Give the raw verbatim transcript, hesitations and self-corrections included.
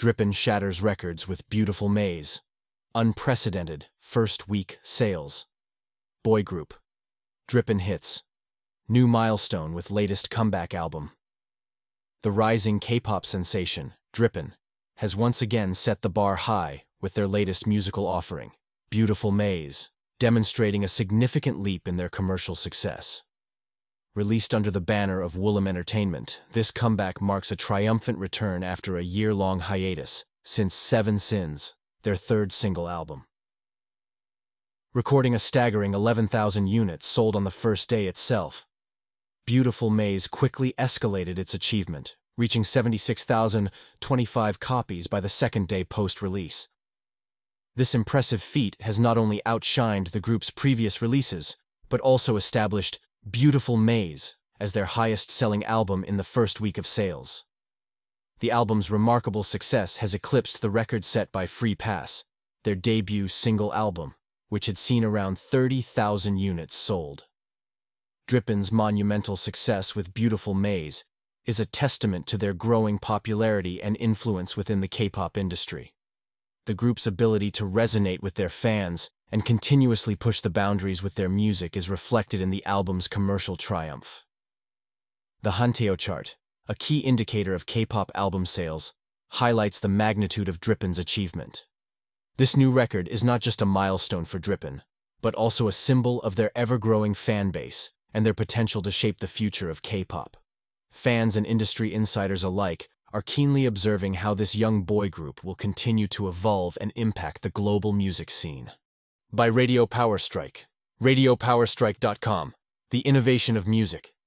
Drippin shatters records with Beautiful Maze. Unprecedented first week sales. Boy group. Drippin hits. New milestone with latest comeback album. The rising K-pop sensation, Drippin, has once again set the bar high with their latest musical offering, Beautiful Maze, demonstrating a significant leap in their commercial success. Released under the banner of Woollim Entertainment, this comeback marks a triumphant return after a year-long hiatus since Seven Sins, their third single album. Recording a staggering eleven thousand units sold on the first day itself, Beautiful Maze quickly escalated its achievement, reaching seventy-six thousand twenty-five copies by the second day post-release. This impressive feat has not only outshined the group's previous releases, but also established Beautiful Maze as their highest-selling album in the first week of sales. The album's remarkable success has eclipsed the record set by Free Pass, their debut single album, which had seen around thirty thousand units sold. Drippin's monumental success with Beautiful Maze is a testament to their growing popularity and influence within the K-pop industry. The group's ability to resonate with their fans and continuously push the boundaries with their music is reflected in the album's commercial triumph. The Hanteo chart, a key indicator of K-pop album sales, highlights the magnitude of Drippin's achievement. This new record is not just a milestone for Drippin, but also a symbol of their ever-growing fan base and their potential to shape the future of K-pop. Fans and industry insiders alike are keenly observing how this young boy group will continue to evolve and impact the global music scene. By Radio Power Strike. radio power strike dot com, the innovation of music.